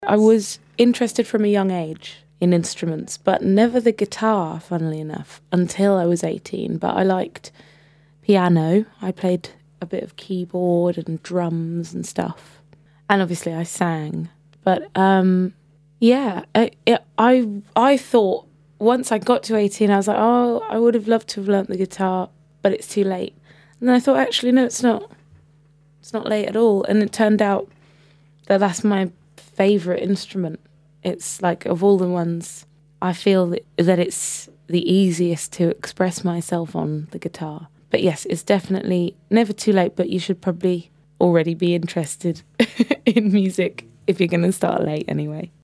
I was interested from a young age in instruments, but never the guitar, funnily enough, until I was 18. But I liked piano. I played a bit of keyboard and drums and stuff. And obviously I sang. But I thought once I got to 18, I was like, oh, I would have loved to have learnt the guitar, but it's too late. And then I thought, actually, no, it's not. It's not late at all. And it turned out that that's my favourite instrument. It's like, of all the ones, I feel that it's the easiest to express myself on, the guitar. But yes, it's definitely never too late, but you should probably already be interested in music if you're going to start late anyway.